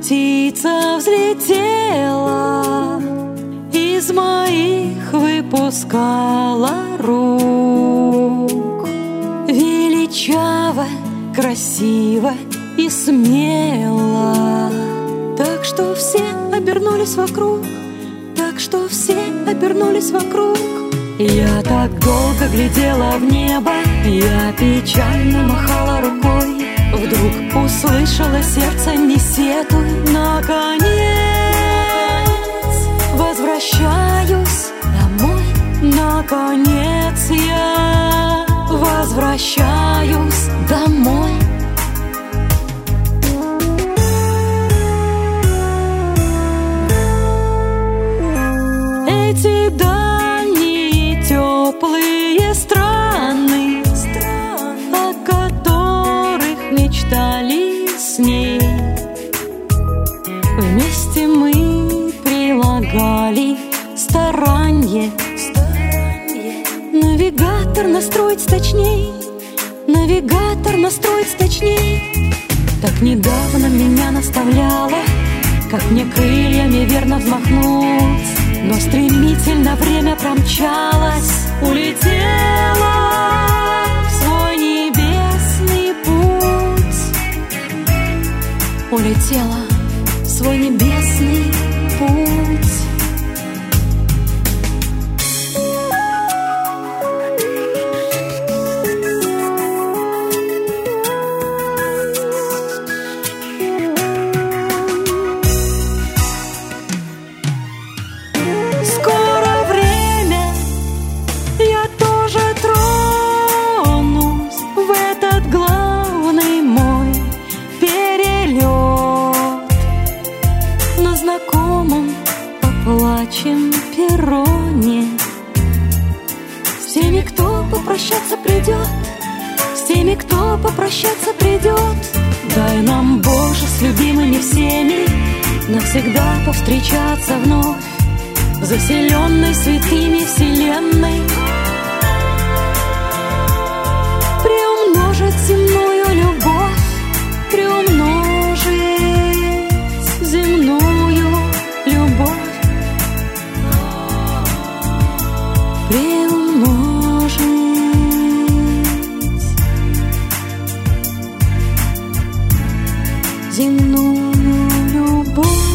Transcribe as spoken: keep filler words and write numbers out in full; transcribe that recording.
птица взлетела, из моих выпускала рук. Величаво, красиво и смело, так что все обернулись вокруг, так что все обернулись вокруг. Я так долго глядела в небо, я печально махала рукой. Вдруг услышала сердце: не сетуй, наконец возвращаюсь домой. Наконец я возвращаюсь домой. Эти дальние теплые страны, о которых мечтали с ней, вместе мы прилагали старанье. Навигатор настроить точней, навигатор настроить точней. Так недавно меня наставляла, как мне крыльями верно взмахнуть, но стремительно время промчалось, улетела в свой небесный путь. Улетела в свой небесный путь. Плачем перроне с теми, кто попрощаться придет, с теми, кто попрощаться придет. Дай нам, Боже, с любимыми всеми навсегда повстречаться вновь, заселенной святыми вселенной, приумножить земную любовь, приумножить земную любовь. Приумножить земную любовь.